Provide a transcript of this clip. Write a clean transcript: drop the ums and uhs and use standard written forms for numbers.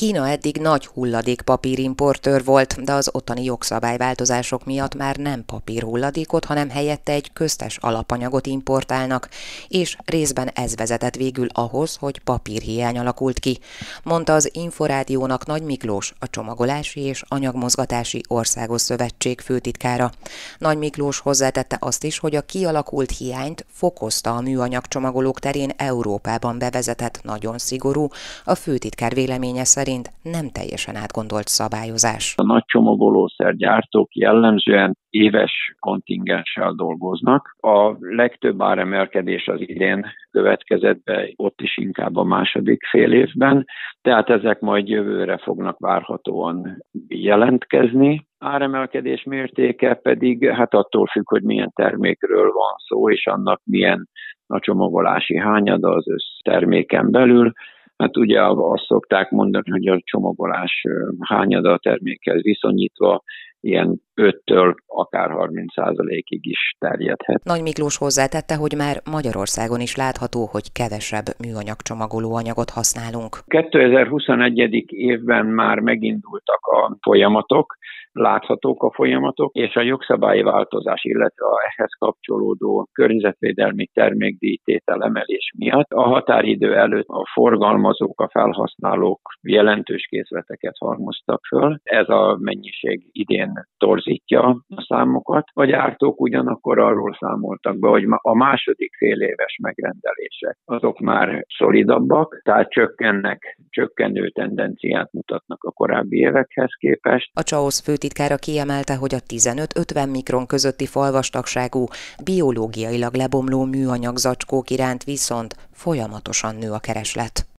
Kína eddig nagy hulladékpapírimportőr volt, de az ottani jogszabályváltozások miatt már nem papírhulladékot, hanem helyette egy köztes alapanyagot importálnak, és részben ez vezetett végül ahhoz, hogy papírhiány alakult ki, mondta az Inforádiónak Nagy Miklós, a Csomagolási és Anyagmozgatási Országos Szövetség főtitkára. Nagy Miklós hozzátette azt is, hogy a kialakult hiányt fokozta a műanyag csomagolók terén Európában bevezetett nagyon szigorú, a főtitkár véleménye szerint nem teljesen átgondolt szabályozás. A nagy csomagolószergyártók jellemzően éves kontingenssel dolgoznak. A legtöbb áremelkedés az idén következett be, ott is inkább a második fél évben, tehát ezek majd jövőre fognak várhatóan jelentkezni. Áremelkedés mértéke pedig attól függ, hogy milyen termékről van szó, és annak milyen a csomagolási hányada az összterméken belül. Ugye azt szokták mondani, hogy a csomagolás hányada a termékhez viszonyítva ilyen 5-től akár 30%-ig is terjedhet. Nagy Miklós hozzátette, hogy már Magyarországon is látható, hogy kevesebb műanyag csomagolóanyagot használunk. 2021. évben már megindultak a folyamatok, láthatók a folyamatok, és a jogszabályi változás, illetve a ehhez kapcsolódó környezetvédelmi termékdíjtétel emelés miatt a határidő előtt a forgalmazók, a felhasználók jelentős készleteket halmoztak föl. Ez a mennyiség idén torzítja a számokat. A gyártók ugyanakkor arról számoltak be, hogy a második féléves megrendelések azok már szolidabbak, tehát csökkenő tendenciát mutatnak a korábbi évekhez képest. A CSAOSZ főtitkára kiemelte, hogy a 15-50 mikron közötti falvastagságú, biológiailag lebomló műanyag zacskók iránt viszont folyamatosan nő a kereslet.